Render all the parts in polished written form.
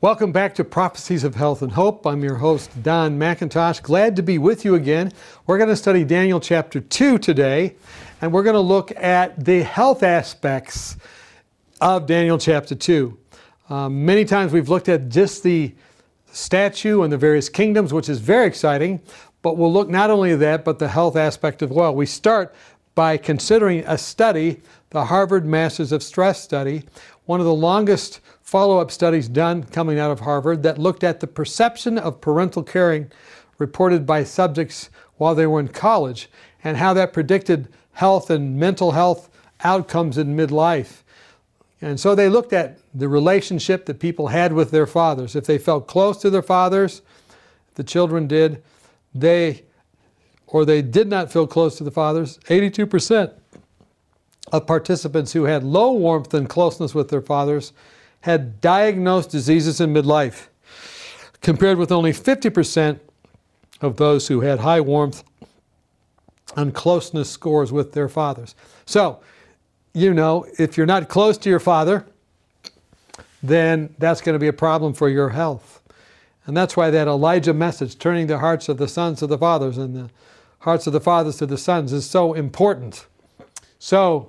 Welcome back to Prophecies of Health and Hope. I'm your host, Don McIntosh. Glad to be with you again. We're going to study Daniel chapter 2 today, and we're going to look at the health aspects of Daniel chapter 2. Many times we've looked at just the statue and the various kingdoms, which is very exciting, but we'll look not only at that, but the health aspect as well. We start by considering a study, the Harvard Masters of Stress study, one of the longest follow-up studies done coming out of Harvard that looked at the perception of parental caring reported by subjects while they were in college and how that predicted health and mental health outcomes in midlife. And so they looked at the relationship that people had with their fathers. If they felt close to their fathers, the children did, they did not feel close to the fathers. 82% of participants who had low warmth and closeness with their fathers had diagnosed diseases in midlife, compared with only 50% of those who had high warmth and closeness scores with their fathers. So, you know, if you're not close to your father, then that's going to be a problem for your health. And that's why that Elijah message, turning the hearts of the sons to the fathers and the hearts of the fathers to the sons, is so important. So,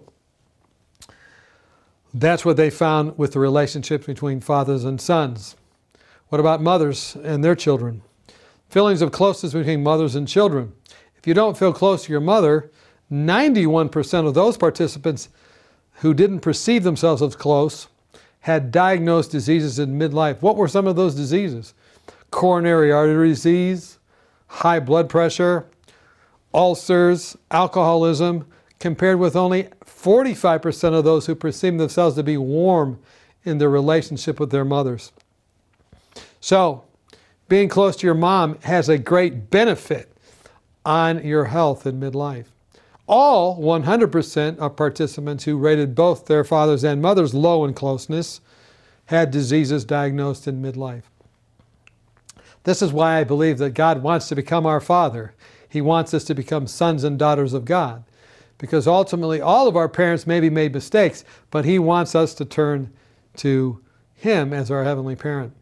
that's what they found with the relationship between fathers and sons. What about mothers and their children? Feelings of closeness between mothers and children. If you don't feel close to your mother, 91% of those participants who didn't perceive themselves as close had diagnosed diseases in midlife. What were some of those diseases? Coronary artery disease, high blood pressure, ulcers, alcoholism, compared with only 45% of those who perceive themselves to be warm in their relationship with their mothers. So, being close to your mom has a great benefit on your health in midlife. All 100% of participants who rated both their fathers and mothers low in closeness had diseases diagnosed in midlife. This is why I believe that God wants to become our Father. He wants us to become sons and daughters of God. Because ultimately, all of our parents maybe made mistakes, but He wants us to turn to Him as our Heavenly Parent.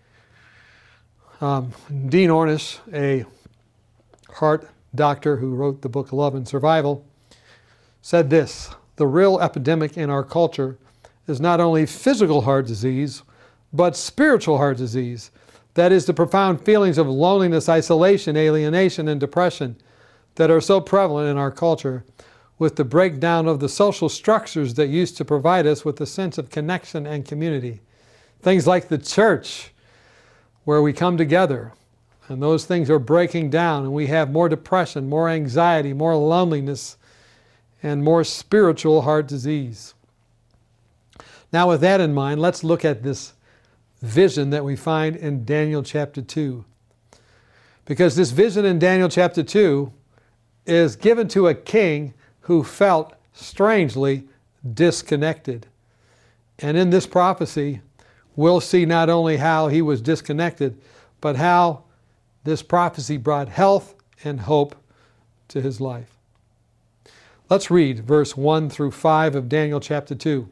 Dean Ornish, a heart doctor who wrote the book Love and Survival, said this: the real epidemic in our culture is not only physical heart disease, but spiritual heart disease. That is, the profound feelings of loneliness, isolation, alienation, and depression that are so prevalent in our culture, with the breakdown of the social structures that used to provide us with a sense of connection and community. Things like the church, where we come together, and those things are breaking down, and we have more depression, more anxiety, more loneliness, and more spiritual heart disease. Now, with that in mind, let's look at this vision that we find in Daniel chapter 2. Because this vision in Daniel chapter 2 is given to a king who felt strangely disconnected. And in this prophecy, we'll see not only how he was disconnected, but how this prophecy brought health and hope to his life. Let's read verse 1 through 5 of Daniel chapter 2.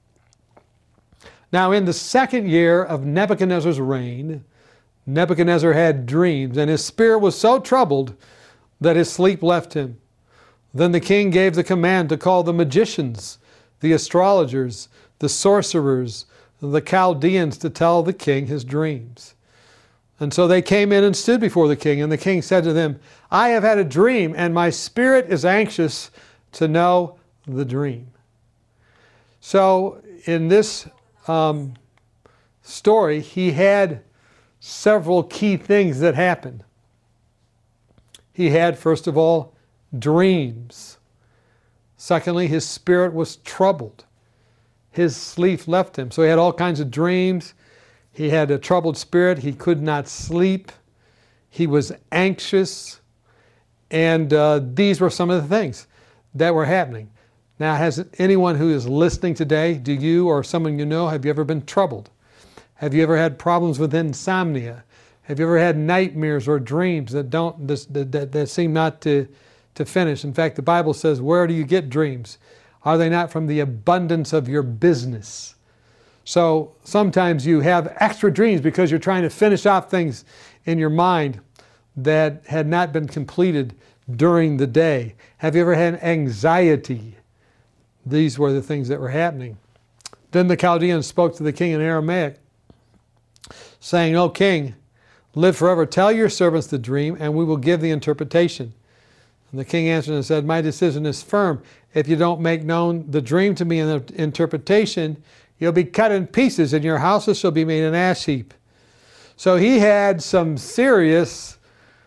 Now in the second year of Nebuchadnezzar's reign, Nebuchadnezzar had dreams, and his spirit was so troubled that his sleep left him. Then the king gave the command to call the magicians, the astrologers, the sorcerers, the Chaldeans to tell the king his dreams. And so they came in and stood before the king, and the king said to them, I have had a dream, and my spirit is anxious to know the dream. So in this story, he had several key things that happened. He had, first of all, dreams. Secondly, his spirit was troubled. His sleep left him. So he had all kinds of dreams. He had a troubled spirit. He could not sleep. He was anxious. And these were some of the things that were happening. Now, has anyone who is listening today, do you or someone you know, have you ever been troubled? Have you ever had problems with insomnia? Have you ever had nightmares or dreams that seem not to finish? In fact, the Bible says, where do you get dreams? Are they not from the abundance of your business? So sometimes you have extra dreams because you're trying to finish off things in your mind that had not been completed during the day. Have you ever had anxiety? These were the things that were happening. Then the Chaldeans spoke to the king in Aramaic, saying, O king, live forever. Tell your servants the dream, and we will give the interpretation. And the king answered and said, my decision is firm. If you don't make known the dream to me and the interpretation, you'll be cut in pieces, and your houses shall be made an ash heap. So he had some serious,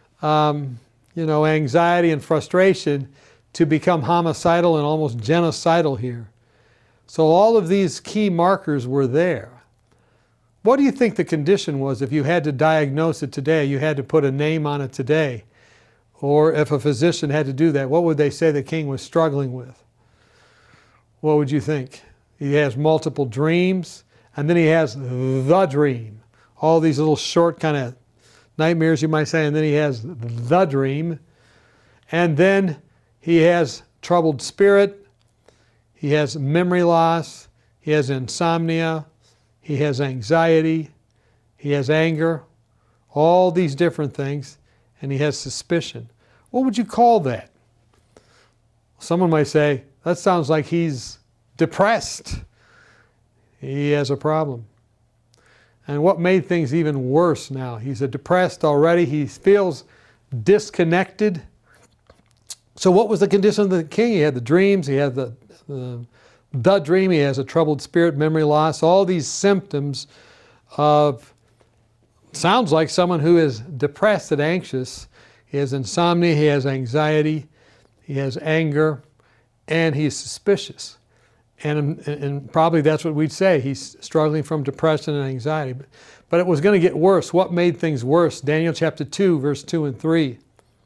anxiety and frustration to become homicidal and almost genocidal here. So all of these key markers were there. What do you think the condition was if you had to diagnose it today, you had to put a name on it today? Or if a physician had to do that, what would they say the king was struggling with? What would you think? He has multiple dreams, and then he has the dream. All these little short kind of nightmares, you might say, and then he has the dream. And then he has troubled spirit, he has memory loss, he has insomnia, he has anxiety, he has anger, all these different things, and he has suspicion. What would you call that? Someone might say, that sounds like he's depressed. He has a problem. And what made things even worse now? He's depressed already. He feels disconnected. So what was the condition of the king? He had the dreams. He had the dream. He has a troubled spirit, memory loss. All these symptoms of, sounds like someone who is depressed and anxious. He has insomnia. He has anxiety. He has anger. And he's suspicious. And probably that's what we'd say. He's struggling from depression and anxiety. But it was going to get worse. What made things worse? Daniel chapter 2, verse 2 and 3.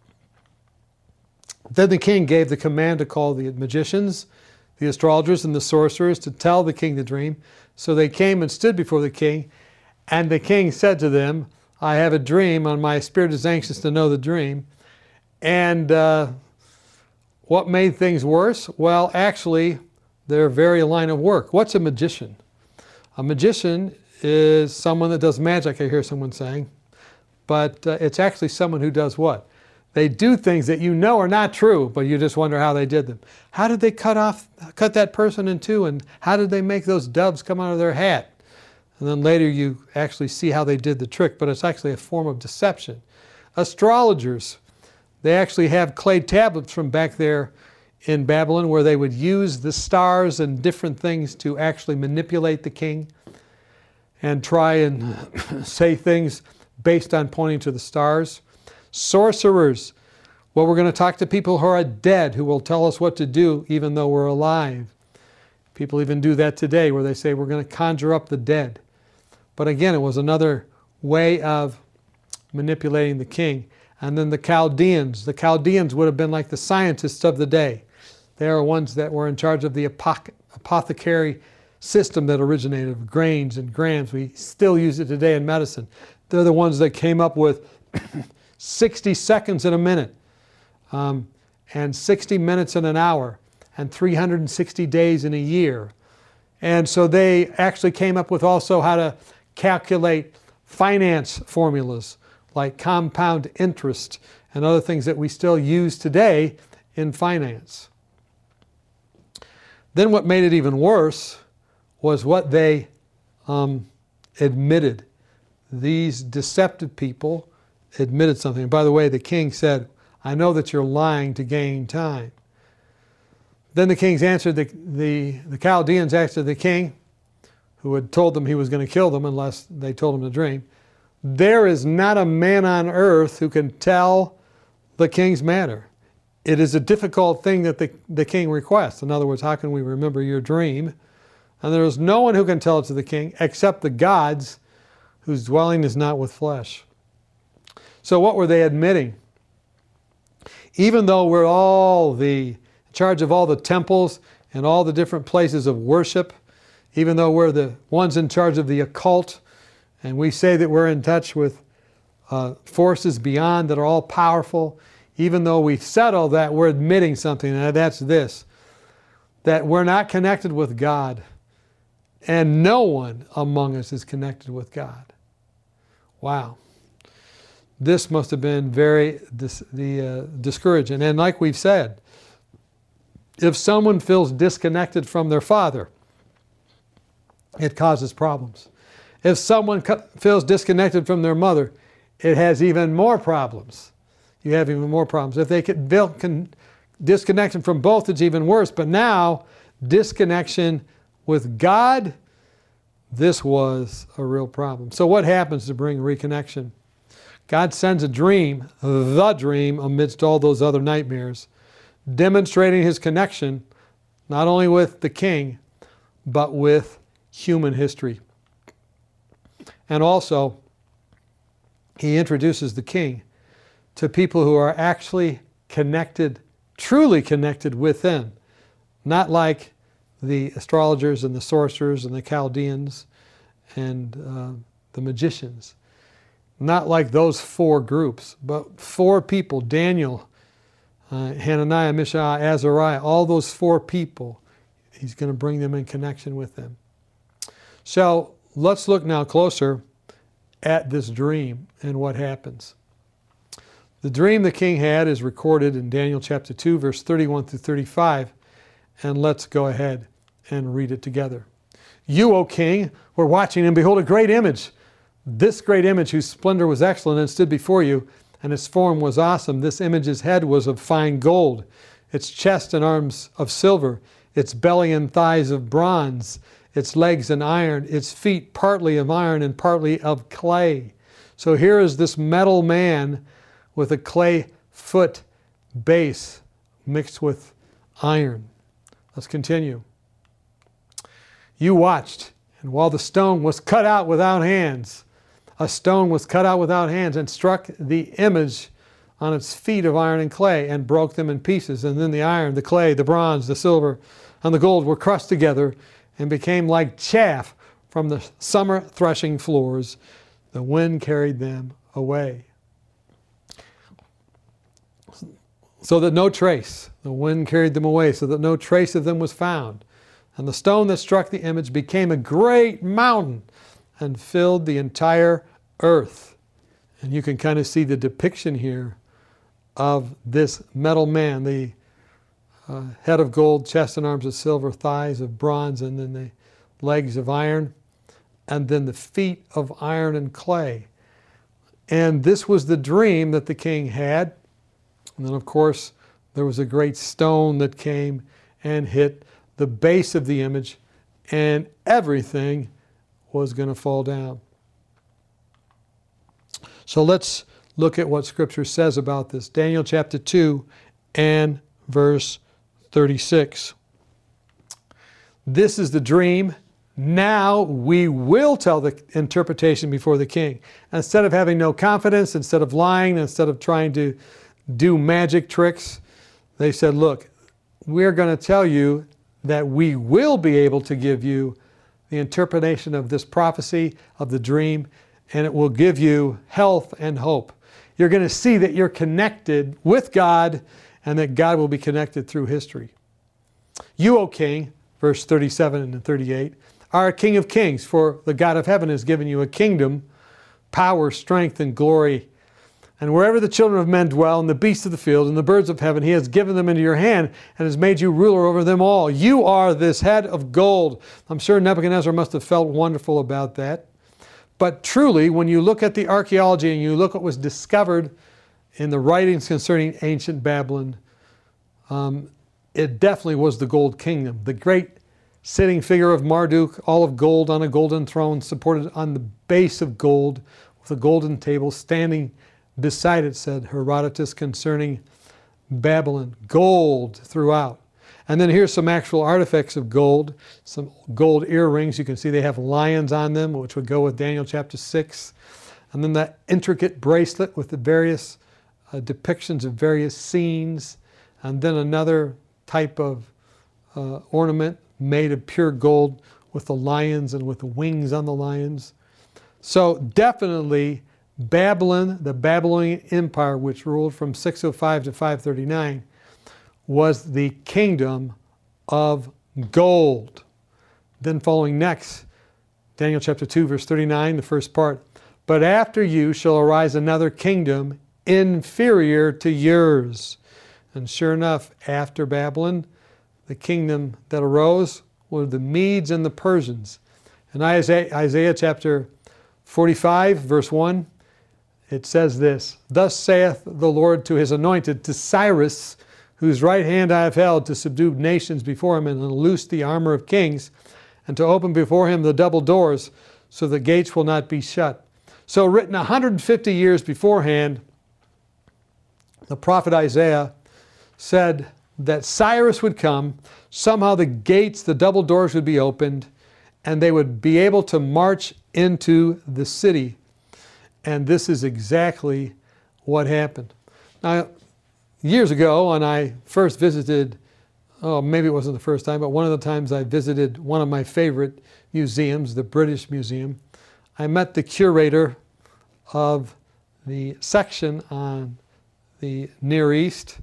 Then the king gave the command to call the magicians, the astrologers, and the sorcerers to tell the king the dream. So they came and stood before the king. And the king said to them, I have a dream, and my spirit is anxious to know the dream. And what made things worse? Well, actually, their very line of work. What's a magician? A magician is someone that does magic, I hear someone saying. But it's actually someone who does what? They do things that you know are not true, but you just wonder how they did them. How did they cut that person in two, and how did they make those doves come out of their hat? And then later you actually see how they did the trick, but it's actually a form of deception. Astrologers, they actually have clay tablets from back there in Babylon where they would use the stars and different things to actually manipulate the king and try and say things based on pointing to the stars. Sorcerers, well, we're going to talk to people who are dead who will tell us what to do even though we're alive. People even do that today where they say we're going to conjure up the dead. But again, it was another way of manipulating the king. And then the Chaldeans. The Chaldeans would have been like the scientists of the day. They are ones that were in charge of the apothecary system that originated with grains and grams. We still use it today in medicine. They're the ones that came up with 60 seconds in a minute, and 60 minutes in an hour, and 360 days in a year. And so they actually came up with also how to calculate finance formulas like compound interest and other things that we still use today in finance. Then what made it even worse was what they admitted. These deceptive people admitted something. And by the way, the king said, I know that you're lying to gain time. Then the kings answered, the Chaldeans answered the king, who had told them he was going to kill them unless they told him the dream. There is not a man on earth who can tell the king's matter. It is a difficult thing that the king requests. In other words, how can we remember your dream? And there is no one who can tell it to the king except the gods whose dwelling is not with flesh. So what were they admitting? Even though we're all in charge of all the temples and all the different places of worship, even though we're the ones in charge of the occult, and we say that we're in touch with forces beyond that are all powerful, even though we've said all that, we're admitting something, and that's this, that we're not connected with God and no one among us is connected with God. Wow. This must have been very discouraging. And like we've said, if someone feels disconnected from their father, it causes problems. If someone feels disconnected from their mother, it has even more problems. You have even more problems. If they feel disconnection from both, it's even worse. But now, disconnection with God, this was a real problem. So what happens to bring reconnection? God sends a dream, the dream, amidst all those other nightmares, demonstrating his connection not only with the king, but with human history. And also, he introduces the king to people who are actually connected, truly connected with them. Not like the astrologers and the sorcerers and the Chaldeans and the magicians. Not like those four groups, but four people, Daniel, Hananiah, Mishael, Azariah, all those four people, he's going to bring them in connection with them. So let's look now closer at this dream and what happens. The dream the king had is recorded in Daniel chapter 2, verse 31 through 35, and let's go ahead and read it together. You, O king, were watching, and behold, a great image. This great image, whose splendor was excellent, and stood before you, and its form was awesome. This image's head was of fine gold, its chest and arms of silver, its belly and thighs of bronze, its legs and iron, its feet partly of iron and partly of clay. So here is this metal man with a clay foot base mixed with iron. Let's continue. You watched, and while the stone was cut out without hands, a stone was cut out without hands and struck the image on its feet of iron and clay and broke them in pieces. And then the iron, the clay, the bronze, the silver, and the gold were crushed together and became like chaff from the summer threshing floors. The wind carried them away. So that no trace, the wind carried them away, so that no trace of them was found. And the stone that struck the image became a great mountain and filled the entire earth. And you can kind of see the depiction here of this metal man, the head of gold, chest and arms of silver, thighs of bronze, and then the legs of iron, and then the feet of iron and clay. And this was the dream that the king had. And then, of course, there was a great stone that came and hit the base of the image, and everything was going to fall down. So let's look at what Scripture says about this. Daniel chapter 2 and verse 36. This is the dream. Now we will tell the interpretation before the king. Instead of having no confidence, instead of lying, instead of trying to do magic tricks, they said, look, we're going to tell you that we will be able to give you the interpretation of this prophecy, of the dream, and it will give you health and hope. You're going to see that you're connected with God and that God will be connected through history. You, O king, verse 37 and 38, are a king of kings, for the God of heaven has given you a kingdom, power, strength, and glory. And wherever the children of men dwell, and the beasts of the field, and the birds of heaven, he has given them into your hand, and has made you ruler over them all. You are this head of gold. I'm sure Nebuchadnezzar must have felt wonderful about that. But truly, when you look at the archaeology and you look at what was discovered in the writings concerning ancient Babylon, it definitely was the gold kingdom. The great sitting figure of Marduk, all of gold on a golden throne, supported on the base of gold, with a golden table standing beside it, said Herodotus concerning Babylon. Gold throughout. And then here's some actual artifacts of gold, some gold earrings. You can see they have lions on them, which would go with Daniel chapter 6. And then that intricate bracelet with the various depictions of various scenes. And then another type of ornament made of pure gold with the lions and with the wings on the lions. So definitely Babylon, the Babylonian Empire, which ruled from 605 to 539, was the kingdom of gold. Then following next, Daniel chapter 2, verse 39, the first part. But after you shall arise another kingdom inferior to yours. And sure enough, after Babylon, the kingdom that arose were the Medes and the Persians. In Isaiah chapter 45, verse 1, it says this, Thus saith the Lord to his anointed, to Cyrus, whose right hand I have held, to subdue nations before him, and to loose the armor of kings, and to open before him the double doors, so the gates will not be shut. So written 150 years beforehand, the prophet Isaiah said that Cyrus would come, somehow the gates, the double doors would be opened, and they would be able to march into the city. And this is exactly what happened. Now, years ago, when I first visited, maybe it wasn't the first time, but one of the times I visited one of my favorite museums, the British Museum, I met the curator of the section on the Near East,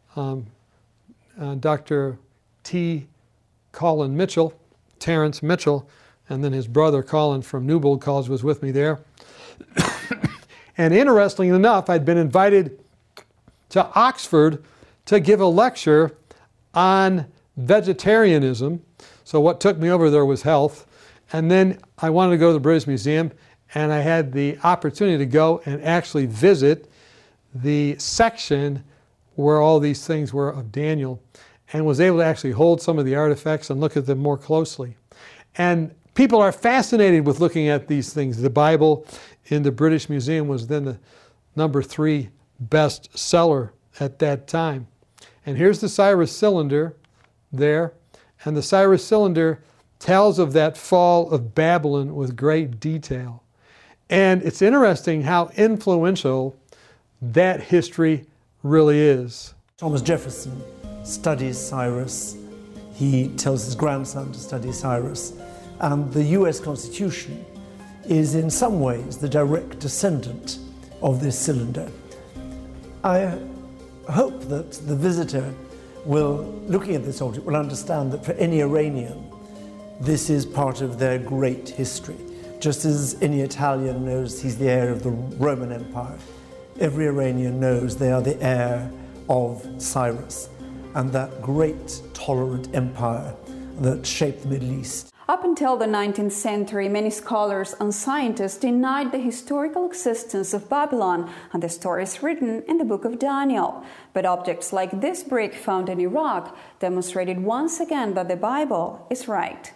Dr. T. Colin Mitchell, Terence Mitchell, and then his brother Colin from Newbold College was with me there. And interestingly enough, I'd been invited to Oxford to give a lecture on vegetarianism. So what took me over there was health. And then I wanted to go to the British Museum, and I had the opportunity to go and actually visit the section where all these things were of Daniel, and was able to actually hold some of the artifacts and look at them more closely. And people are fascinated with looking at these things. The Bible in the British Museum was then the number 3 best seller at that time. And here's the Cyrus cylinder there, and the Cyrus cylinder tells of that fall of Babylon with great detail. And it's interesting how influential that history really is. Thomas Jefferson studies Cyrus. He tells his grandson to study Cyrus. And the US Constitution is in some ways the direct descendant of this cylinder. I hope that the visitor looking at this object, will understand that for any Iranian, this is part of their great history. Just as any Italian knows he's the heir of the Roman Empire, every Iranian knows they are the heir of Cyrus and that great tolerant empire that shaped the Middle East. Up until the 19th century, many scholars and scientists denied the historical existence of Babylon and the stories written in the book of Daniel. But objects like this brick found in Iraq demonstrated once again that the Bible is right.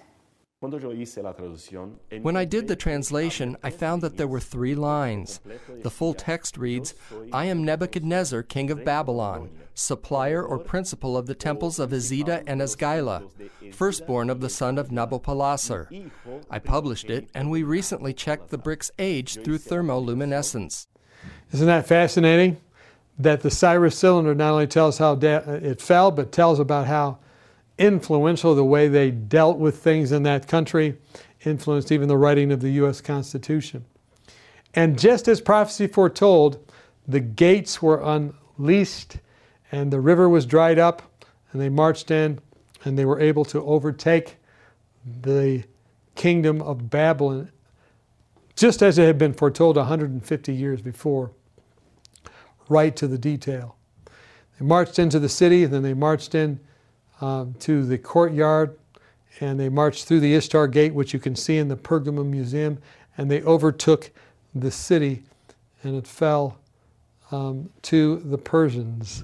When I did the translation, I found that there were 3 lines. The full text reads, I am Nebuchadnezzar, king of Babylon, supplier or principal of the temples of Izida and Asgila, firstborn of the son of Nabopolassar. I published it, and we recently checked the brick's age through thermoluminescence. Isn't that fascinating? That the Cyrus cylinder not only tells how it fell, but tells about how influential the way they dealt with things in that country, influenced even the writing of the U.S. Constitution. And just as prophecy foretold, the gates were unleashed and the river was dried up, and they marched in, and they were able to overtake the kingdom of Babylon, just as it had been foretold 150 years before, right to the detail. They marched into the city, and then they marched in to the courtyard, and they marched through the Ishtar Gate, which you can see in the Pergamum Museum, and they overtook the city, and it fell to the Persians.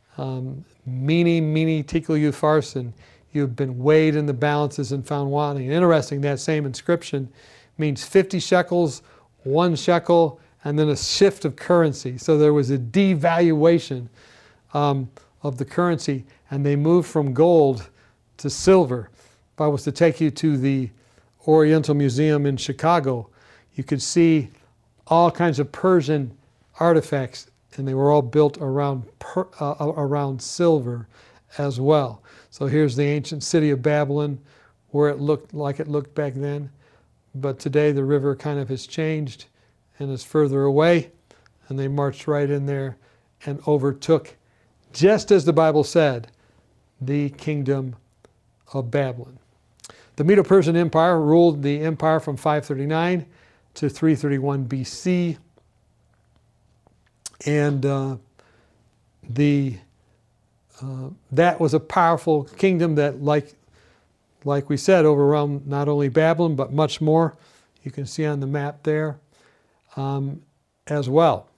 Mene, tekel upharsin, you've been weighed in the balances and found wanting. And interesting, that same inscription means 50 shekels, 1 shekel, and then a shift of currency. So there was a devaluation of the currency, and they moved from gold to silver. If I was to take you to the Oriental Museum in Chicago, you could see all kinds of Persian artifacts, and they were all built around silver as well. So here's the ancient city of Babylon, where it looked like it looked back then. But today the river kind of has changed and is further away, and they marched right in there and overtook, just as the Bible said, the kingdom of Babylon. The Medo-Persian Empire ruled the empire from 539 to 331 BC. And that was a powerful kingdom that, like we said, overwhelmed not only Babylon, but much more. You can see on the map there as well.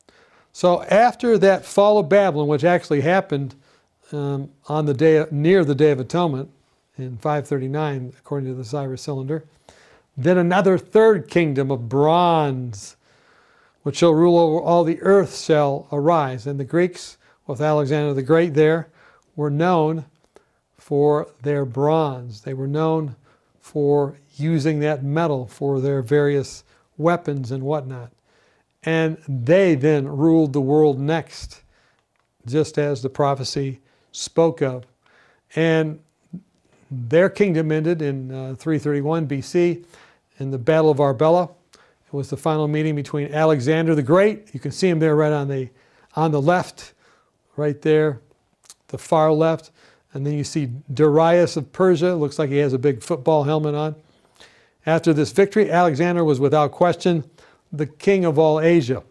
So after that fall of Babylon, which actually happened on the day near the Day of Atonement in 539, according to the Cyrus Cylinder, then another third kingdom of bronze, which shall rule over all the earth, shall arise. And the Greeks, with Alexander the Great there, were known for their bronze. They were known for using that metal for their various weapons and whatnot. And they then ruled the world next, just as the prophecy spoke of. And their kingdom ended in 331 BC in the Battle of Arbela. It was the final meeting between Alexander the Great. You can see him there right on the left, right there, the far left. And then you see Darius of Persia. Looks like he has a big football helmet on. After this victory, Alexander was without question the king of all Asia.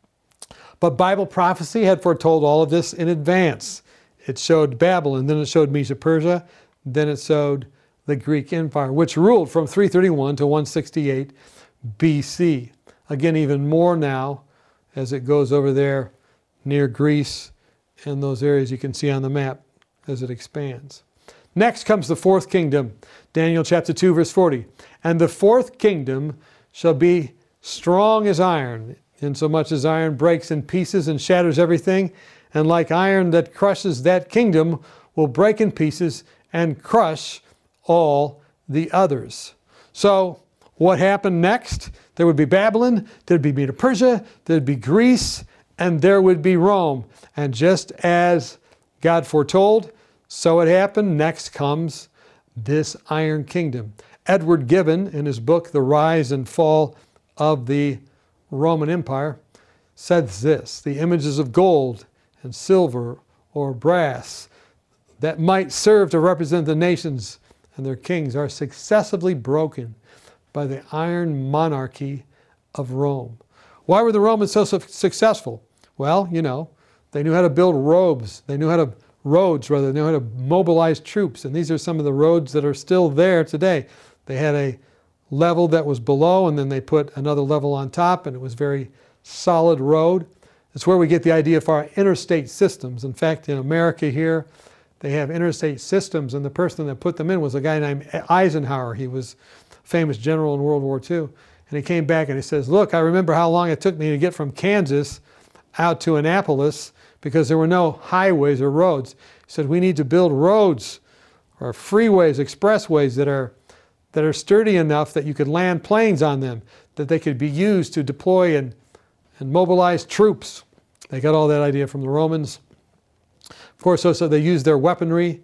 But Bible prophecy had foretold all of this in advance. It showed Babylon, then it showed Medo-Persia, then it showed the Greek Empire, which ruled from 331 to 168 BC. Again, even more now as it goes over there near Greece and those areas you can see on the map as it expands. Next comes the fourth kingdom, Daniel chapter 2, verse 40. And the fourth kingdom shall be strong as iron, insomuch as iron breaks in pieces and shatters everything, and like iron that crushes, that kingdom will break in pieces and crush all the others. So what happened next? There would be Babylon, there'd be Medo-Persia, there'd be Greece, and there would be Rome. And just as God foretold, so it happened. Next comes this Iron Kingdom. Edward Gibbon, in his book, The Rise and Fall of the Roman Empire, says this: the images of gold and silver or brass that might serve to represent the nations and their kings are successively broken by the iron monarchy of Rome. Why were the Romans so successful? Well, you know, they knew how to build roads. They knew how to mobilize troops. And these are some of the roads that are still there today. They had a level that was below, and then they put another level on top, and it was very solid road. It's where we get the idea for our interstate systems. In fact, in America here, they have interstate systems, and the person that put them in was a guy named Eisenhower. He was a famous general in World War II. And he came back and he says, look, I remember how long it took me to get from Kansas out to Annapolis because there were no highways or roads. He said, we need to build roads or freeways, expressways that are sturdy enough that you could land planes on them, that they could be used to deploy and mobilize troops. They got all that idea from the Romans. Of course, also they used their weaponry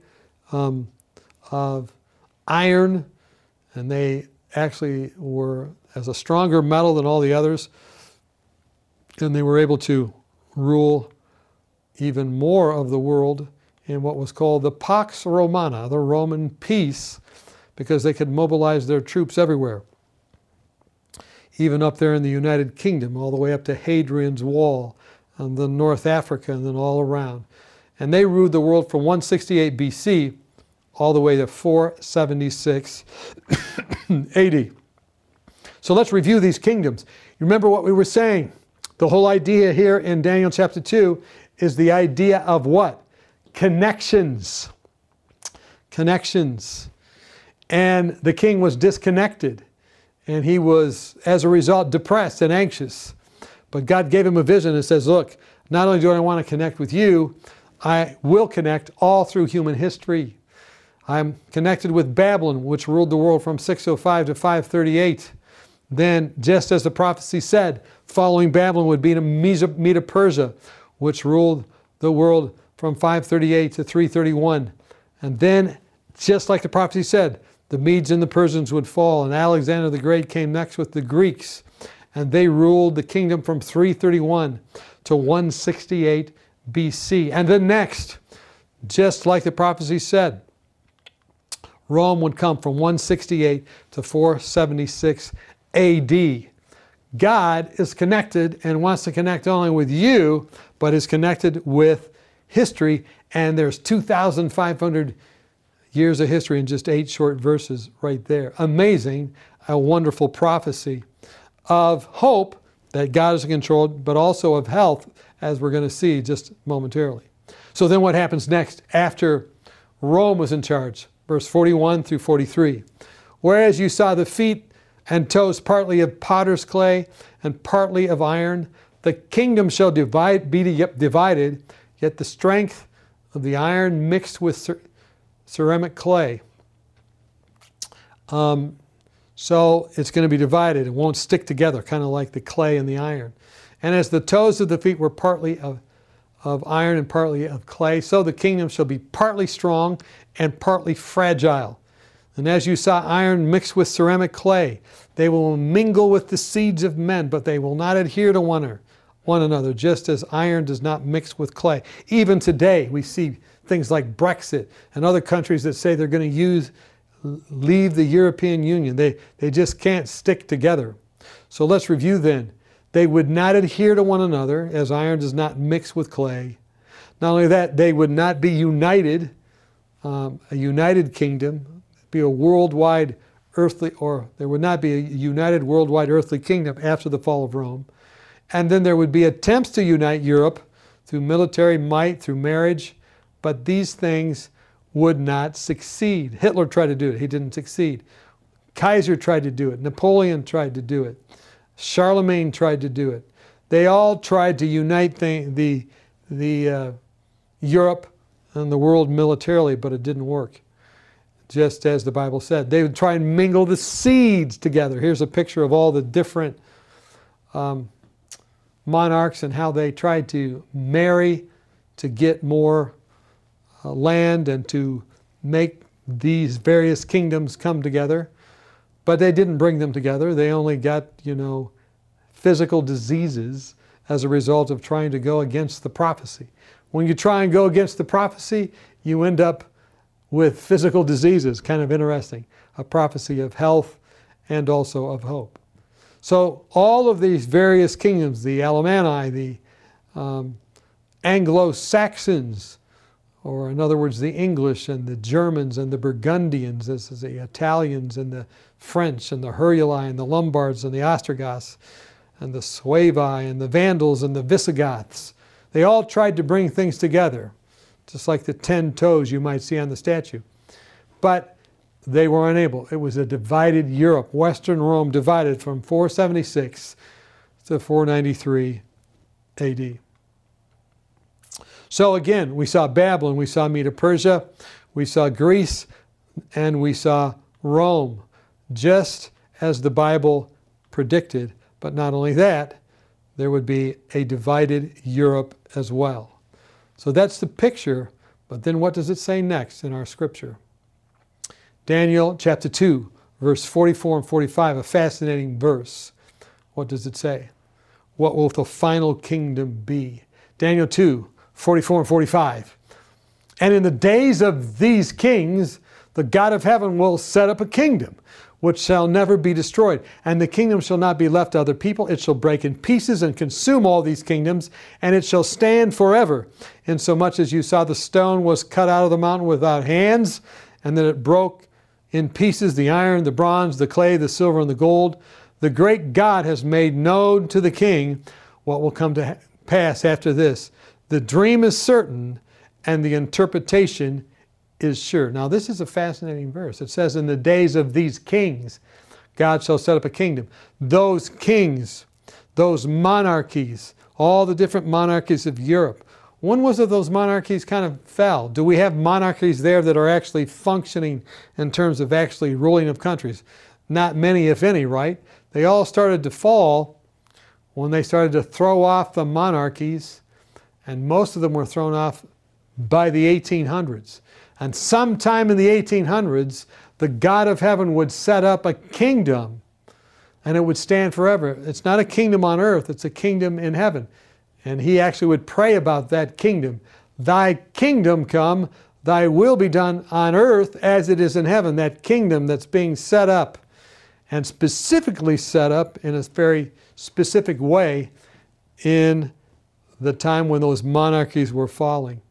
of iron, and they actually were as a stronger metal than all the others, and they were able to rule even more of the world in what was called the Pax Romana, the Roman peace, because they could mobilize their troops everywhere, even up there in the United Kingdom, all the way up to Hadrian's Wall, and then North Africa, and then all around. And they ruled the world from 168 BC all the way to 476 AD. So let's review these kingdoms. You remember what we were saying? The whole idea here in Daniel chapter 2 is the idea of what? Connections. Connections. And the king was disconnected. And he was, as a result, depressed and anxious. But God gave him a vision and says, look, not only do I want to connect with you, I will connect all through human history. I'm connected with Babylon, which ruled the world from 605 to 538. Then, just as the prophecy said, following Babylon would be Medo-Persia, which ruled the world from 538 to 331. And then, just like the prophecy said, the Medes and the Persians would fall, and Alexander the Great came next with the Greeks, and they ruled the kingdom from 331 to 168 BC. And then next, just like the prophecy said, Rome would come from 168 to 476 AD. God is connected and wants to connect not only with you, but is connected with history. And there's 2,500 years of history in just 8 short verses right there. Amazing, a wonderful prophecy of hope that God is in control, but also of health, as we're going to see just momentarily. So then what happens next after Rome was in charge? Verse 41 through 43. Whereas you saw the feet and toes partly of potter's clay and partly of iron, the kingdom shall be divided, yet the strength of the iron mixed with ceramic clay. So it's going to be divided. It won't stick together, kind of like the clay and the iron. And as the toes of the feet were partly of iron and partly of clay, so the kingdom shall be partly strong and partly fragile. And as you saw iron mixed with ceramic clay, they will mingle with the seeds of men, but they will not adhere to one another, just as iron does not mix with clay. Even today, we see things like Brexit and other countries that say they're going to leave the European Union. They just can't stick together. So let's review then. They would not adhere to one another, as iron does not mix with clay. Not only that, they would not be united, a united kingdom, be a worldwide earthly, or there would not be a united worldwide earthly kingdom after the fall of Rome. And then there would be attempts to unite Europe through military might, through marriage, but these things would not succeed. Hitler tried to do it. He didn't succeed. Kaiser tried to do it. Napoleon tried to do it. Charlemagne tried to do it. They all tried to unite the Europe and the world militarily, but it didn't work. Just as the Bible said. They would try and mingle the seeds together. Here's a picture of all the different monarchs and how they tried to marry to get more land and to make these various kingdoms come together. But they didn't bring them together. They only got, physical diseases as a result of trying to go against the prophecy. When you try and go against the prophecy, you end up with physical diseases. Kind of interesting. A prophecy of health and also of hope. So all of these various kingdoms, the Alemanni, the Anglo-Saxons, or in other words, the English and the Germans and the Burgundians, this is the Italians and the French and the Heruli and the Lombards and the Ostrogoths and the Suevi and the Vandals and the Visigoths. They all tried to bring things together, just like the 10 toes you might see on the statue. But they were unable. It was a divided Europe. Western Rome divided from 476 to 493 AD. So again, we saw Babylon, we saw Medo-Persia, we saw Greece, and we saw Rome, just as the Bible predicted. But not only that, there would be a divided Europe as well. So that's the picture, but then what does it say next in our scripture? Daniel chapter 2, verse 44 and 45, a fascinating verse. What does it say? What will the final kingdom be? Daniel 2, 44 and 45. And in the days of these kings, the God of heaven will set up a kingdom which shall never be destroyed. And the kingdom shall not be left to other people. It shall break in pieces and consume all these kingdoms, and it shall stand forever. Insomuch as you saw the stone was cut out of the mountain without hands, and that it broke in pieces the iron, the bronze, the clay, the silver, and the gold. The great God has made known to the king what will come to pass after this. The dream is certain, and the interpretation is sure. Now, this is a fascinating verse. It says, in the days of these kings, God shall set up a kingdom. Those kings, those monarchies, all the different monarchies of Europe, when was it those monarchies kind of fell? Do we have monarchies there that are actually functioning in terms of actually ruling of countries? Not many, if any, right? They all started to fall when they started to throw off the monarchies, and most of them were thrown off by the 1800s. And sometime in the 1800s, the God of heaven would set up a kingdom, and it would stand forever. It's not a kingdom on earth, it's a kingdom in heaven. And he actually would pray about that kingdom. Thy kingdom come, thy will be done on earth as it is in heaven. That kingdom that's being set up, and specifically set up in a very specific way in the time when those monarchies were falling.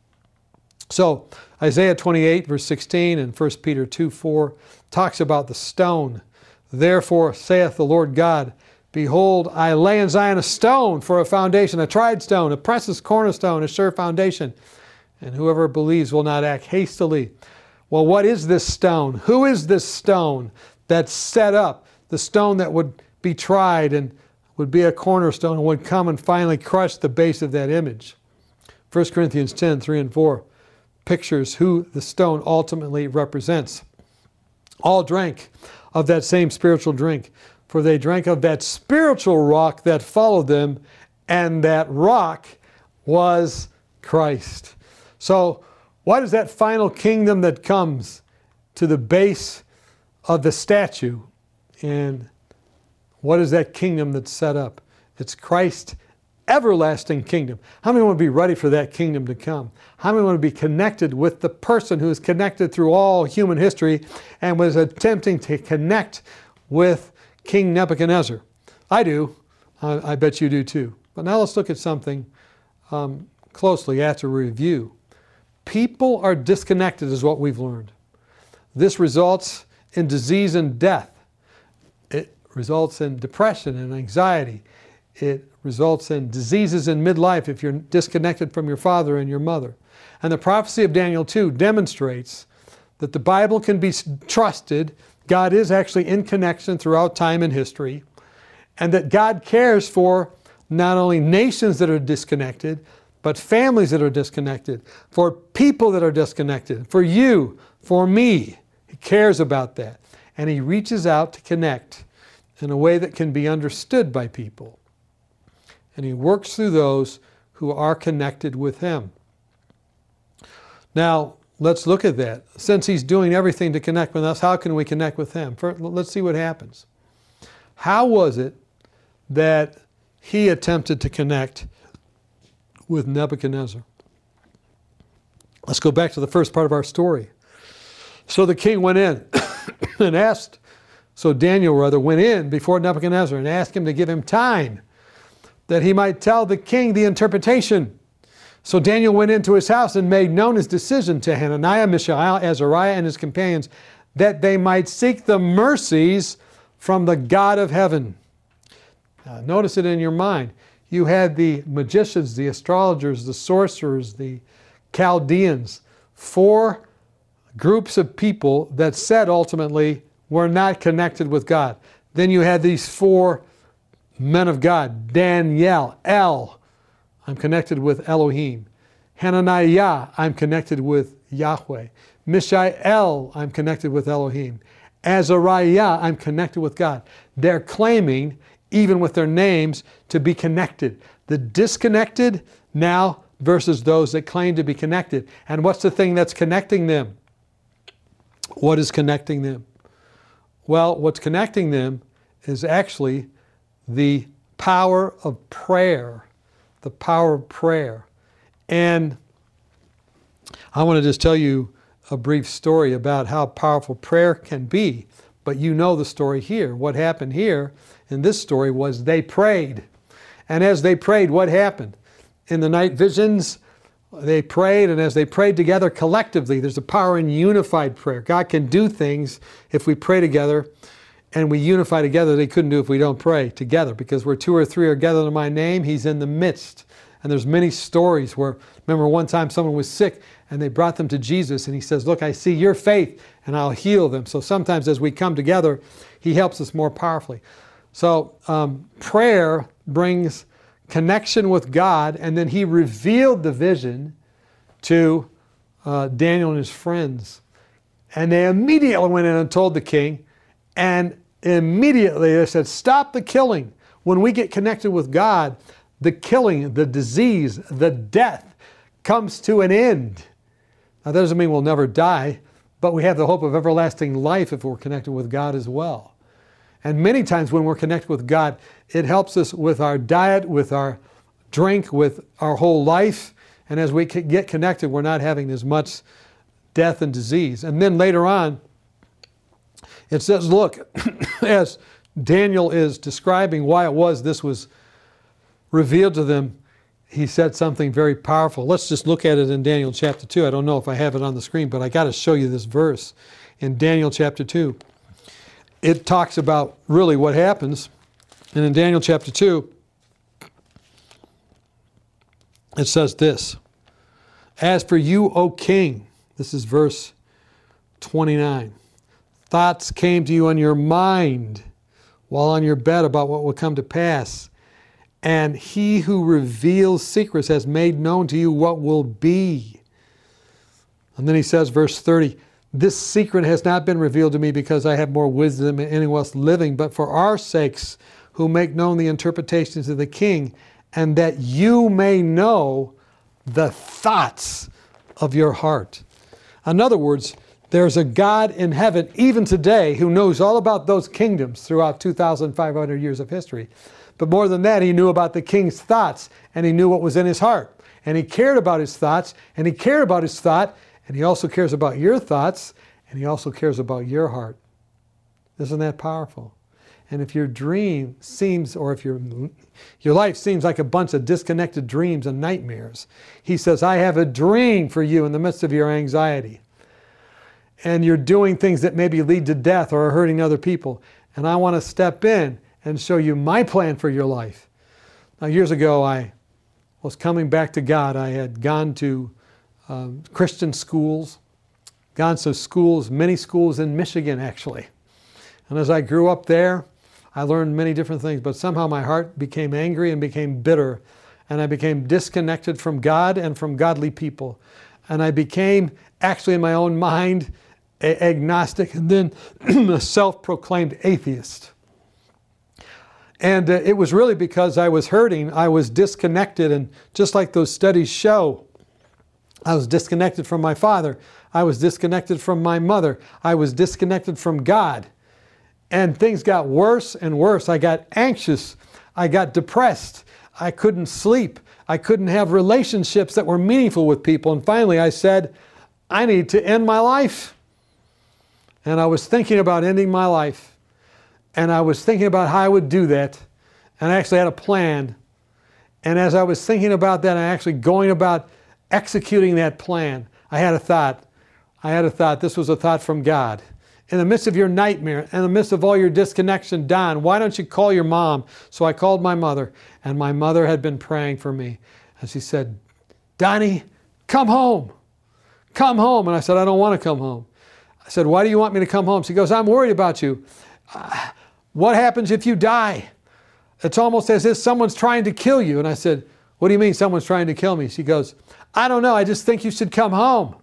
So Isaiah 28 verse 16 and 1 Peter 2:4 talks about the stone. Therefore saith the Lord God, behold, I lay in Zion a stone for a foundation, a tried stone, a precious cornerstone, a sure foundation. And whoever believes will not act hastily. Well, what is this stone? Who is this stone that's set up? The stone that would be tried and would be a cornerstone and would come and finally crush the base of that image. 1 Corinthians 10, 3 and 4 pictures who the stone ultimately represents. All drank of that same spiritual drink, for they drank of that spiritual rock that followed them, and that rock was Christ. So what is that final kingdom that comes to the base of the statue? And what is that kingdom that's set up? It's Christ's everlasting kingdom. How many want to be ready for that kingdom to come? How many want to be connected with the person who is connected through all human history and was attempting to connect with King Nebuchadnezzar? I do. I bet you do too. But now let's look at something closely after review. People are disconnected is what we've learned. This results in disease and death. It results in depression and anxiety. It results in diseases in midlife if you're disconnected from your father and your mother. And the prophecy of Daniel 2 demonstrates that the Bible can be trusted. God is actually in connection throughout time and history. And that God cares for not only nations that are disconnected, but families that are disconnected, for people that are disconnected, for you, for me. He cares about that. And He reaches out to connect in a way that can be understood by people. And He works through those who are connected with Him. Now, let's look at that. Since He's doing everything to connect with us, how can we connect with Him? First, let's see what happens. How was it that He attempted to connect with Nebuchadnezzar? Let's go back to the first part of our story. So the king went in and asked, Daniel went in before Nebuchadnezzar and asked him to give him time that he might tell the king the interpretation. So Daniel went into his house and made known his decision to Hananiah, Mishael, Azariah, and his companions, that they might seek the mercies from the God of heaven. Notice it in your mind. You had the magicians, the astrologers, the sorcerers, the Chaldeans, 4 groups of people that said ultimately were not connected with God. Then you had these 4 men of God. Daniel, I'm connected with Elohim. Hananiah, I'm connected with Yahweh. Mishael, I'm connected with Elohim. Azariah, I'm connected with God. They're claiming, even with their names, to be connected. The disconnected now versus those that claim to be connected. And what's the thing that's connecting them? What is connecting them? Well, what's connecting them is actually the power of prayer. The power of prayer. And I want to just tell you a brief story about how powerful prayer can be. But you know the story here. What happened here in this story was they prayed. And as they prayed, what happened? In the night visions, they prayed, and as they prayed together collectively, there's a power in unified prayer. God can do things if we pray together and we unify together that He couldn't do if we don't pray together, because where 2 or 3 are gathered in my name, He's in the midst. And there's many stories where, remember one time someone was sick and they brought them to Jesus and He says, look, I see your faith and I'll heal them. So sometimes as we come together, He helps us more powerfully. So prayer brings connection with God, and then He revealed the vision to Daniel and his friends. And they immediately went in and told the king, and immediately they said, stop the killing. When we get connected with God, the killing, the disease, the death comes to an end. Now that doesn't mean we'll never die, but we have the hope of everlasting life if we're connected with God as well. And many times when we're connected with God, it helps us with our diet, with our drink, with our whole life. And as we get connected, we're not having as much death and disease. And then later on, it says, look, as Daniel is describing why it was this was revealed to them, he said something very powerful. Let's just look at it in Daniel chapter 2. I don't know if I have it on the screen, but I got to show you this verse in Daniel chapter 2. It talks about really what happens. And in Daniel chapter 2, it says this, "As for you, O king," this is verse 29, "thoughts came to you in your mind while on your bed about what will come to pass. And he who reveals secrets has made known to you what will be." And then he says, verse 30, "This secret has not been revealed to me because I have more wisdom than anyone else living, but for our sakes who make known the interpretations of the king, and that you may know the thoughts of your heart." In other words, there's a God in heaven, even today, who knows all about those kingdoms throughout 2,500 years of history. But more than that, he knew about the king's thoughts, and he knew what was in his heart. And he cared about his thoughts, and he cared about his thought, and he also cares about your thoughts, and he also cares about your heart. Isn't that powerful? And if your dream seems, or if your life seems like a bunch of disconnected dreams and nightmares, he says, I have a dream for you in the midst of your anxiety. And you're doing things that maybe lead to death or are hurting other people. And I want to step in and show you my plan for your life. Now, years ago, I was coming back to God. I had gone to Christian schools, gone to schools, many schools in Michigan, actually. And as I grew up there, I learned many different things, but somehow my heart became angry and became bitter, and I became disconnected from God and from godly people. And I became, actually in my own mind, agnostic, and then a self-proclaimed atheist. And it was really because I was hurting, I was disconnected, and just like those studies show, I was disconnected from my father, I was disconnected from my mother, I was disconnected from God. And things got worse and worse. I got anxious, I got depressed, I couldn't sleep, I couldn't have relationships that were meaningful with people. And finally I said, I need to end my life. And I was thinking about ending my life. And I was thinking about how I would do that. And I actually had a plan. And as I was thinking about that, and actually going about executing that plan, I had a thought. This was a thought from God. In the midst of your nightmare, in the midst of all your disconnection, Don, why don't you call your mom? So I called my mother, and my mother had been praying for me. And she said, Donnie, come home. Come home. And I said, I don't want to come home. I said, why do you want me to come home? She goes, I'm worried about you. What happens if you die? It's almost as if someone's trying to kill you. And I said, what do you mean someone's trying to kill me? She goes, I don't know. I just think you should come home.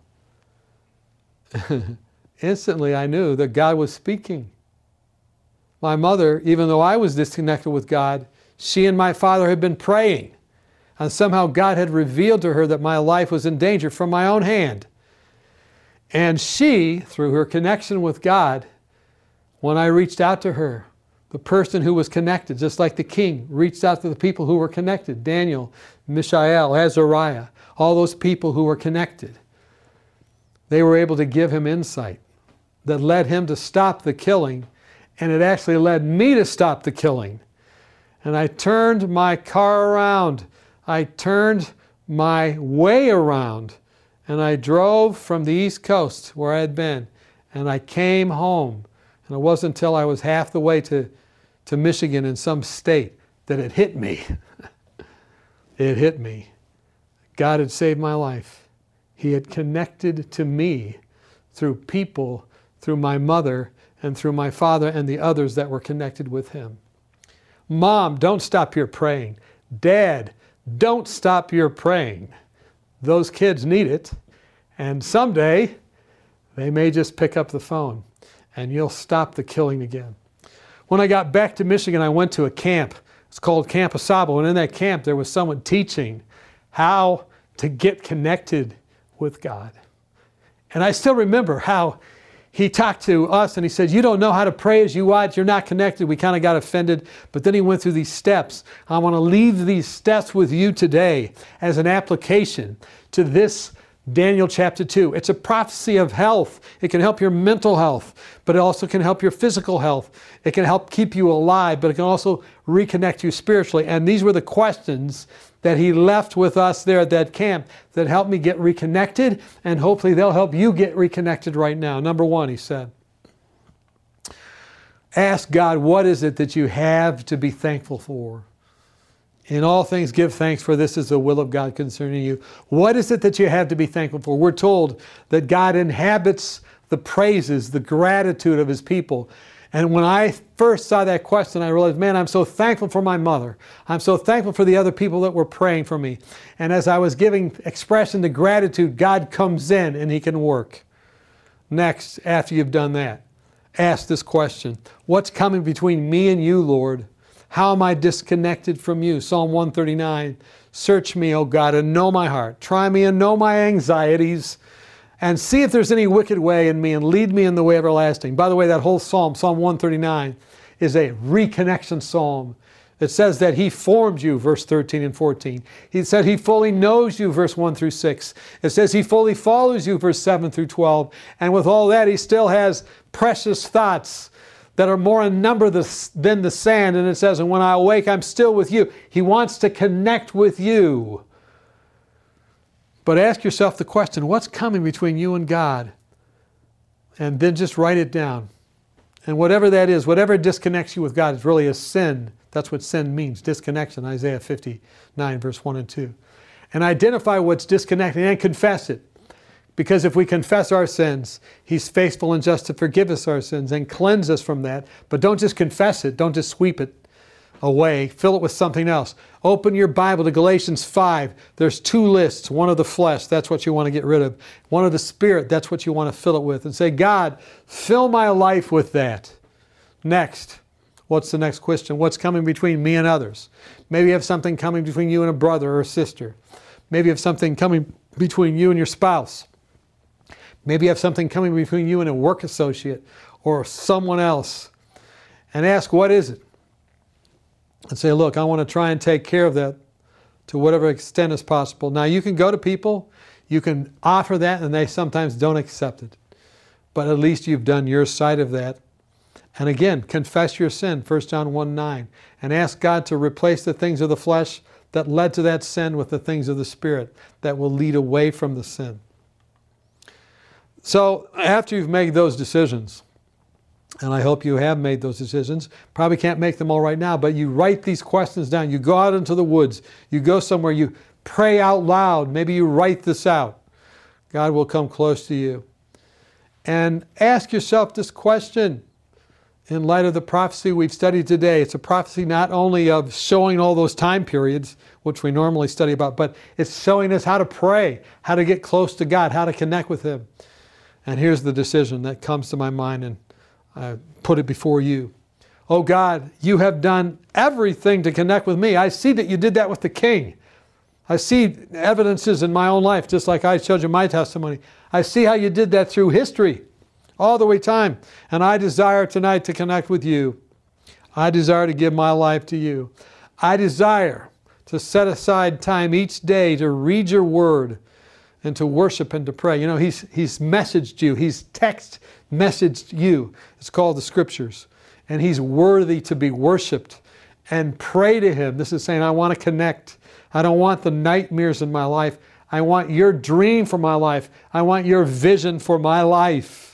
Instantly, I knew that God was speaking. My mother, even though I was disconnected with God, she and my father had been praying. And somehow God had revealed to her that my life was in danger from my own hand. And she, through her connection with God, when I reached out to her, the person who was connected, just like the king reached out to the people who were connected, Daniel, Mishael, Azariah, all those people who were connected, they were able to give him insight that led him to stop the killing, and it actually led me to stop the killing. And I turned my car around. I turned my way around, and I drove from the East Coast where I had been, and I came home. And it wasn't until I was half the way to Michigan in some state that it hit me. It hit me. God had saved my life. He had connected to me through people, through my mother, and through my father and the others that were connected with him. Mom, don't stop your praying. Dad, don't stop your praying. Those kids need it. And someday, they may just pick up the phone and you'll stop the killing again. When I got back to Michigan, I went to a camp. It's called Camp Asabo. And in that camp, there was someone teaching how to get connected with God. And I still remember how he talked to us and he said, you don't know how to pray as you ought. You're not connected. We kind of got offended. But then he went through these steps. I want to leave these steps with you today as an application to this Daniel chapter 2. It's a prophecy of health. It can help your mental health, but it also can help your physical health. It can help keep you alive, but it can also reconnect you spiritually. And these were the questions that he left with us there at that camp that helped me get reconnected, and hopefully they'll help you get reconnected right now. Number one, he said, ask God, what is it that you have to be thankful for? In all things give thanks, for this is the will of God concerning you. What is it that you have to be thankful for? We're told that God inhabits the praises, the gratitude of his people. And when I first saw that question, I realized, man, I'm so thankful for my mother. I'm so thankful for the other people that were praying for me. And as I was giving expression to gratitude, God comes in and he can work. Next, after you've done that, ask this question. What's coming between me and you, Lord? How am I disconnected from you? Psalm 139, search me, O God, and know my heart. Try me and know my anxieties, and see if there's any wicked way in me, and lead me in the way everlasting. By the way, that whole psalm, Psalm 139, is a reconnection psalm. It says that he formed you, verse 13 and 14. He said he fully knows you, verse 1 through 6. It says he fully follows you, verse 7 through 12. And with all that, he still has precious thoughts that are more in number than the sand. And it says, and when I awake, I'm still with you. He wants to connect with you. But ask yourself the question, what's coming between you and God? And then just write it down. And whatever that is, whatever disconnects you with God is really a sin. That's what sin means, disconnection, Isaiah 59, verse 1 and 2. And identify what's disconnecting and confess it. Because if we confess our sins, he's faithful and just to forgive us our sins and cleanse us from that. But don't just confess it. Don't just sweep it away. Fill it with something else. Open your Bible to Galatians 5. There's two lists. One of the flesh, that's what you want to get rid of. One of the spirit, that's what you want to fill it with. And say, God, fill my life with that. Next. What's the next question? What's coming between me and others? Maybe you have something coming between you and a brother or a sister. Maybe you have something coming between you and your spouse. Maybe you have something coming between you and a work associate or someone else. And ask, what is it? And say, look, I want to try and take care of that to whatever extent is possible. Now, you can go to people, you can offer that, and they sometimes don't accept it. But at least you've done your side of that. And again, confess your sin, 1 John 1:9, and ask God to replace the things of the flesh that led to that sin with the things of the Spirit that will lead away from the sin. So after you've made those decisions, and I hope you have made those decisions, probably can't make them all right now, but you write these questions down. You go out into the woods. You go somewhere. You pray out loud. Maybe you write this out. God will come close to you. And ask yourself this question in light of the prophecy we've studied today. It's a prophecy not only of showing all those time periods, which we normally study about, but it's showing us how to pray, how to get close to God, how to connect with him. And here's the decision that comes to my mind, and I put it before you. Oh God, you have done everything to connect with me. I see that you did that with the king. I see evidences in my own life, just like I showed you my testimony. I see how you did that through history, all the way time. And I desire tonight to connect with you. I desire to give my life to you. I desire to set aside time each day to read your word and to worship and to pray. You know, he's messaged you. He's text messaged you. It's called the Scriptures. And he's worthy to be worshiped. And pray to him. This is saying, I want to connect. I don't want the nightmares in my life. I want your dream for my life. I want your vision for my life.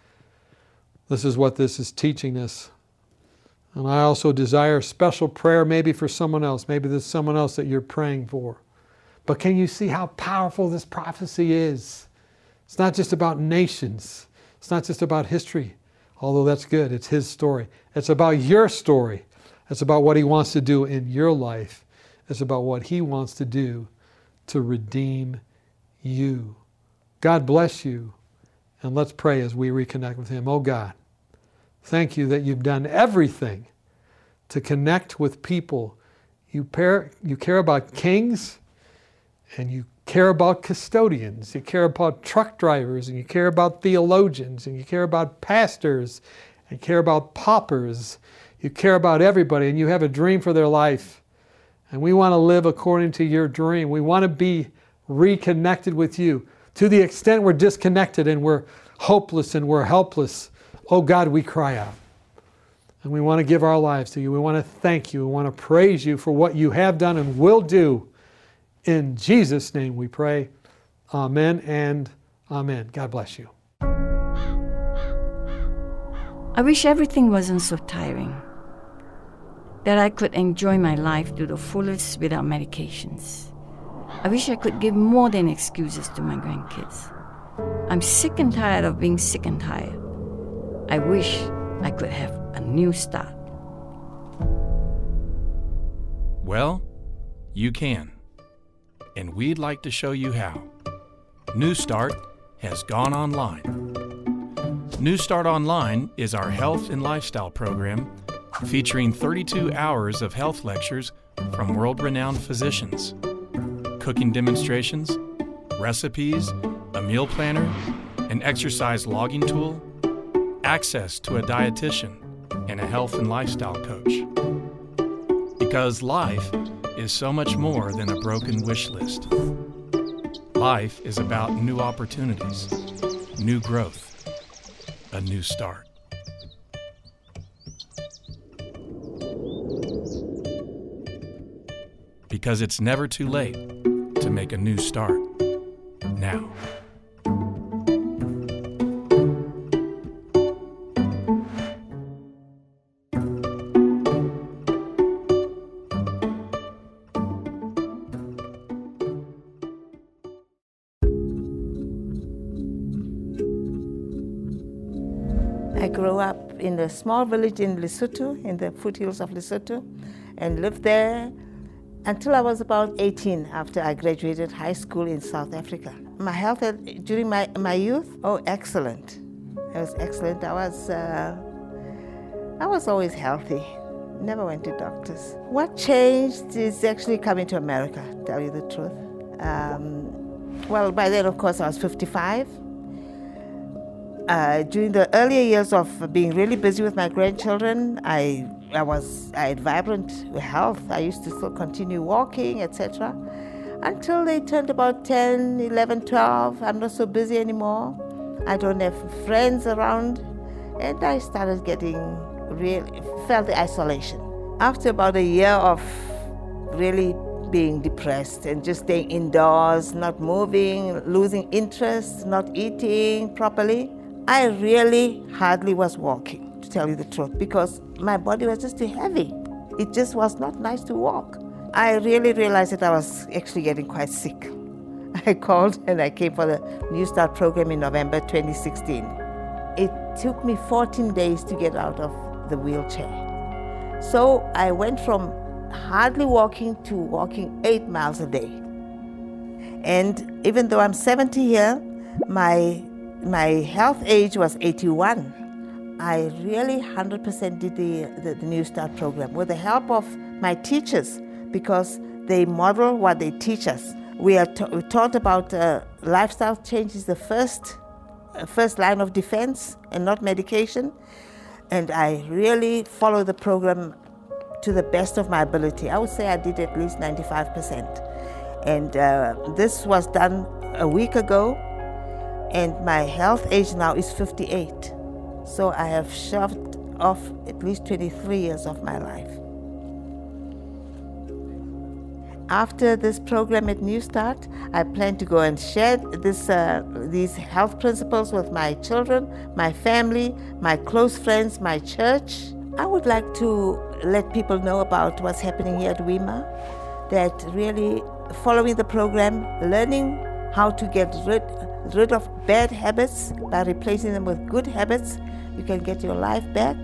This is what this is teaching us. And I also desire special prayer maybe for someone else. Maybe there's someone else that you're praying for. But can you see how powerful this prophecy is? It's not just about nations. It's not just about history, although that's good. It's his story. It's about your story. It's about what he wants to do in your life. It's about what he wants to do to redeem you. God bless you. And let's pray as we reconnect with him. Oh God, thank you that you've done everything to connect with people. You care about kings, and you care about custodians, you care about truck drivers, and you care about theologians, and you care about pastors, and you care about paupers. You care about everybody, and you have a dream for their life. And we want to live according to your dream. We want to be reconnected with you To the extent we're disconnected and we're hopeless and we're helpless, oh God, we cry out. And we want to give our lives to you. We want to thank you. We want to praise you for what you have done and will do. In Jesus' name we pray. Amen and amen. God bless you. I wish everything wasn't so tiring, that I could enjoy my life to the fullest without medications. I wish I could give more than excuses to my grandkids. I'm sick and tired of being sick and tired. I wish I could have a new start. Well, you can. And we'd like to show you how. New Start has gone online. New Start Online is our health and lifestyle program featuring 32 hours of health lectures from world-renowned physicians, cooking demonstrations, recipes, a meal planner, an exercise logging tool, access to a dietitian, and a health and lifestyle coach. Because life is so much more than a broken wish list. Life is about new opportunities, new growth, a new start. Because it's never too late to make a new start now. I grew up in a small village in Lesotho, in the foothills of Lesotho, and lived there until I was about 18 after I graduated high school in South Africa. My health during my youth, excellent. It was excellent. I was always healthy, never went to doctors. What changed is actually coming to America, to tell you the truth. Well, by then, of course, I was 55. During the earlier years of being really busy with my grandchildren, I had vibrant health. I used to still continue walking, etc. Until they turned about 10, 11, 12. I'm not so busy anymore. I don't have friends around. And I started felt the isolation. After about a year of really being depressed and just staying indoors, not moving, losing interest, not eating properly, I really hardly was walking, to tell you the truth, because my body was just too heavy. It just was not nice to walk. I really realized that I was actually getting quite sick. I called and I came for the New Start program in November 2016. It took me 14 days to get out of the wheelchair. So I went from hardly walking to walking 8 miles a day. And even though I'm 70 here, my health age was 81. I really 100% did the New Start program with the help of my teachers, because they model what they teach us. We are taught about lifestyle change is the first line of defense and not medication. And I really follow the program to the best of my ability. I would say I did at least 95%. And this was done a week ago. And my health age now is 58. So I have shoved off at least 23 years of my life. After this program at New Start, I plan to go and share these health principles with my children, my family, my close friends, my church. I would like to let people know about what's happening here at WIMA, that really following the program, learning how to get rid of bad habits by replacing them with good habits, you can get your life back.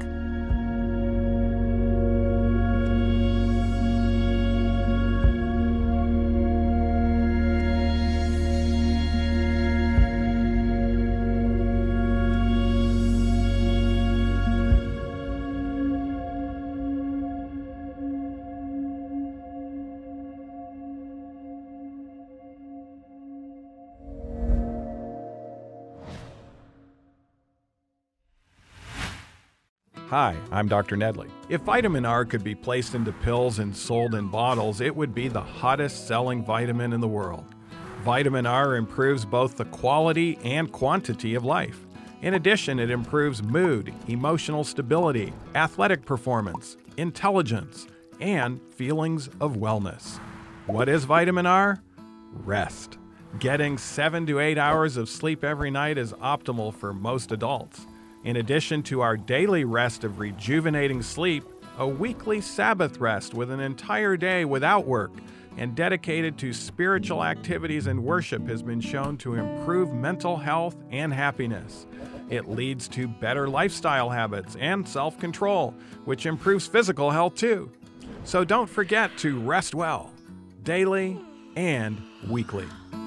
Hi, I'm Dr. Nedley. If vitamin R could be placed into pills and sold in bottles, it would be the hottest selling vitamin in the world. Vitamin R improves both the quality and quantity of life. In addition, it improves mood, emotional stability, athletic performance, intelligence, and feelings of wellness. What is vitamin R? Rest. Getting 7 to 8 hours of sleep every night is optimal for most adults. In addition to our daily rest of rejuvenating sleep, a weekly Sabbath rest with an entire day without work and dedicated to spiritual activities and worship has been shown to improve mental health and happiness. It leads to better lifestyle habits and self-control, which improves physical health too. So don't forget to rest well, daily and weekly.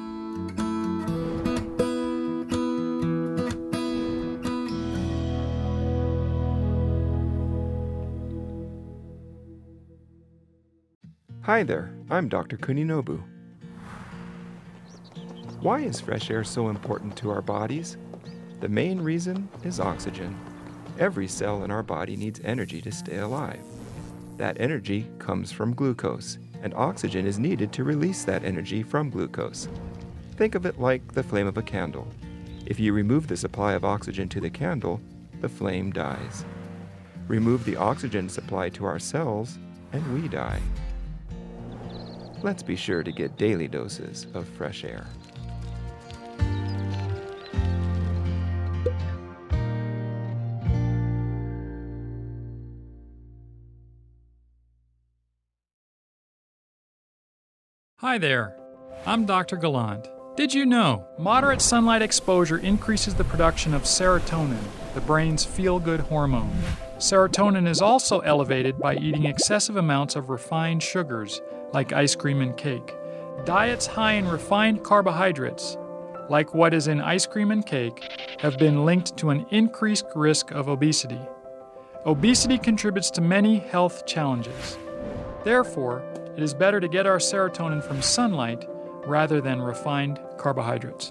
Hi there, I'm Dr. Kuninobu. Why is fresh air so important to our bodies? The main reason is oxygen. Every cell in our body needs energy to stay alive. That energy comes from glucose, and oxygen is needed to release that energy from glucose. Think of it like the flame of a candle. If you remove the supply of oxygen to the candle, the flame dies. Remove the oxygen supply to our cells, and we die. Let's be sure to get daily doses of fresh air. Hi there, I'm Dr. Gallant. Did you know moderate sunlight exposure increases the production of serotonin, the brain's feel-good hormone? Serotonin is also elevated by eating excessive amounts of refined sugars, like ice cream and cake. Diets high in refined carbohydrates, like what is in ice cream and cake, have been linked to an increased risk of obesity. Obesity contributes to many health challenges. Therefore, it is better to get our serotonin from sunlight rather than refined carbohydrates.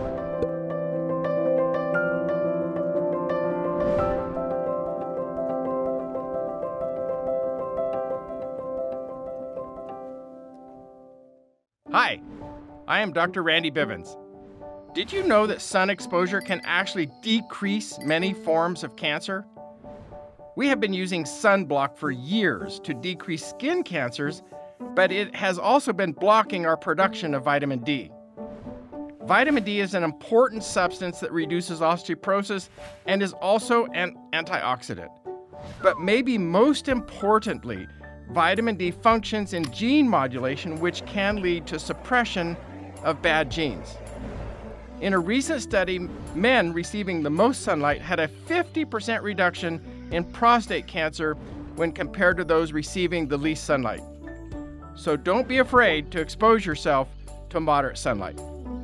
Hi, I am Dr. Randy Bivens. Did you know that sun exposure can actually decrease many forms of cancer? We have been using sunblock for years to decrease skin cancers, but it has also been blocking our production of vitamin D. Vitamin D is an important substance that reduces osteoporosis and is also an antioxidant. But maybe most importantly, vitamin D functions in gene modulation, which can lead to suppression of bad genes. In a recent study, men receiving the most sunlight had a 50% reduction in prostate cancer when compared to those receiving the least sunlight. So don't be afraid to expose yourself to moderate sunlight.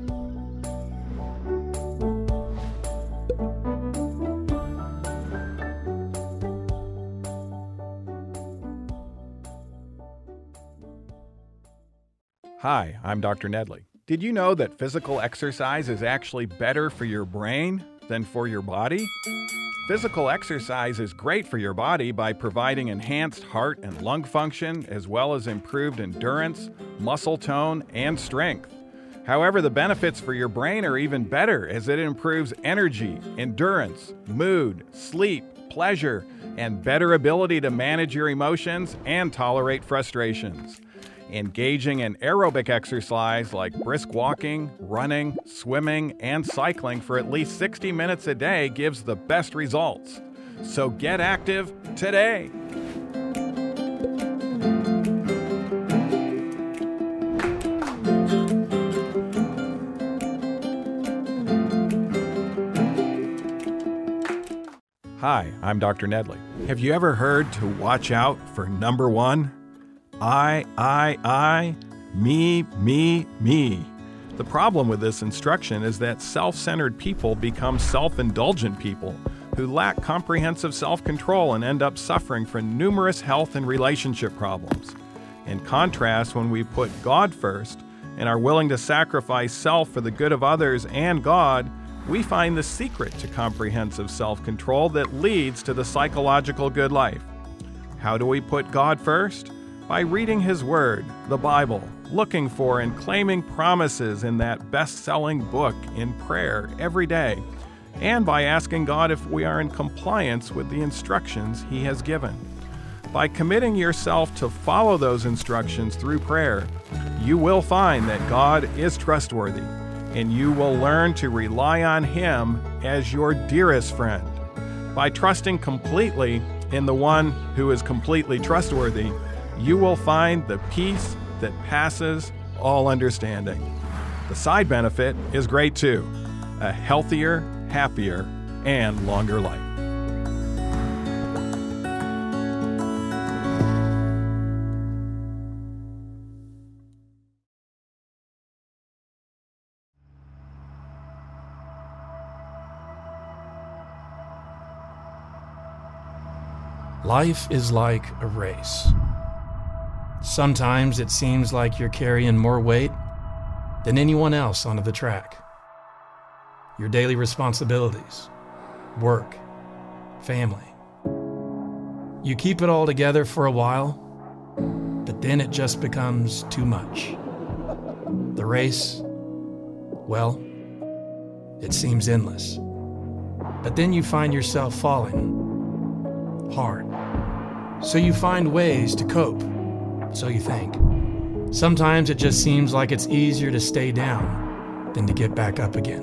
Hi, I'm Dr. Nedley. Did you know that physical exercise is actually better for your brain than for your body? Physical exercise is great for your body by providing enhanced heart and lung function, as well as improved endurance, muscle tone, and strength. However, the benefits for your brain are even better, as it improves energy, endurance, mood, sleep, pleasure, and better ability to manage your emotions and tolerate frustrations. Engaging in aerobic exercise like brisk walking, running, swimming, and cycling for at least 60 minutes a day gives the best results. So get active today. Hi, I'm Dr. Nedley. Have you ever heard to watch out for number one? I, me. The problem with this instruction is that self-centered people become self-indulgent people who lack comprehensive self-control and end up suffering from numerous health and relationship problems. In contrast, when we put God first and are willing to sacrifice self for the good of others and God, we find the secret to comprehensive self-control that leads to the psychological good life. How do we put God first? By reading His Word, the Bible, looking for and claiming promises in that best-selling book in prayer every day, and by asking God if we are in compliance with the instructions He has given. By committing yourself to follow those instructions through prayer, you will find that God is trustworthy, and you will learn to rely on Him as your dearest friend. By trusting completely in the one who is completely trustworthy, you will find the peace that passes all understanding. The side benefit is great too: a healthier, happier, and longer life. Life is like a race. Sometimes it seems like you're carrying more weight than anyone else onto the track. Your daily responsibilities, work, family. You keep it all together for a while, but then it just becomes too much. The race, well, it seems endless. But then you find yourself falling hard. So you find ways to cope, so you think. Sometimes it just seems like it's easier to stay down than to get back up again.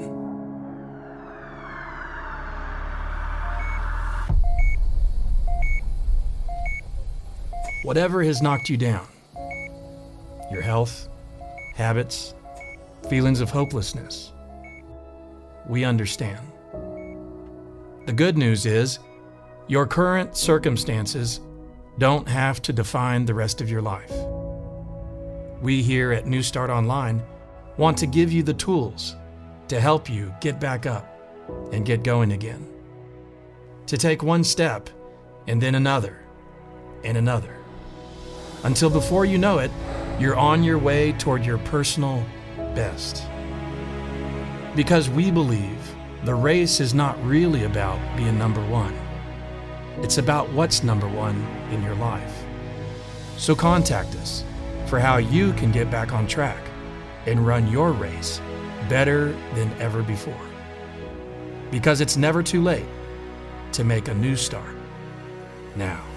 Whatever has knocked you down, your health, habits, feelings of hopelessness, we understand. The good news is, your current circumstances don't have to define the rest of your life. We here at New Start Online want to give you the tools to help you get back up and get going again. To take one step and then another and another, until before you know it, you're on your way toward your personal best. Because we believe the race is not really about being number one. It's about what's number one in your life. So contact us for how you can get back on track and run your race better than ever before. Because it's never too late to make a new start now.